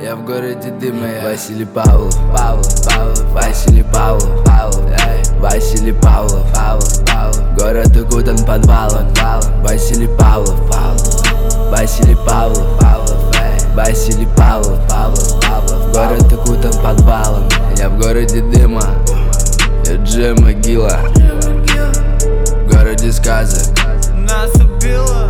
Я в городе дыма, я Василий Павлов, Василий Павлов, Василий Павлов, город укутан подвалом, Василий Павлов, Василий Павлов, Василий Павлов, город укутан подвалом. Я в городе дыма, я Джей Могила, в городе сказок нас убило.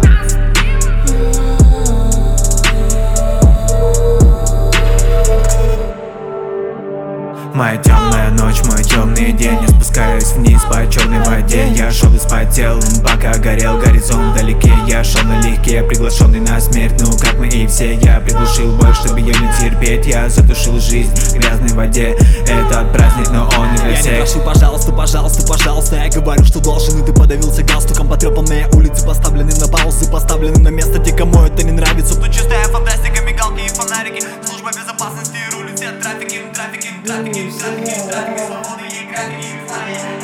Моя темная ночь, мой темный день. Я спускаюсь вниз по черной воде. Я шел и спотел, пока горел горизонт вдалеке. Я шел налегке, приглашенный на смерть. Ну как мы и все, я приглушил боль, чтобы ее не терпеть. Я затушил жизнь в грязной воде. Этот праздник, но он не для всех. Я не прошу, пожалуйста, пожалуйста, пожалуйста. Я говорю, что должен, и ты подавился галстуком. Потрепанные улицы поставлены на паузы, поставлены на место, те, кому это не нравится. Тут чистая фантастика, мигалки и фонарики. Служба безопасности рулит все трафики, свободы и графики.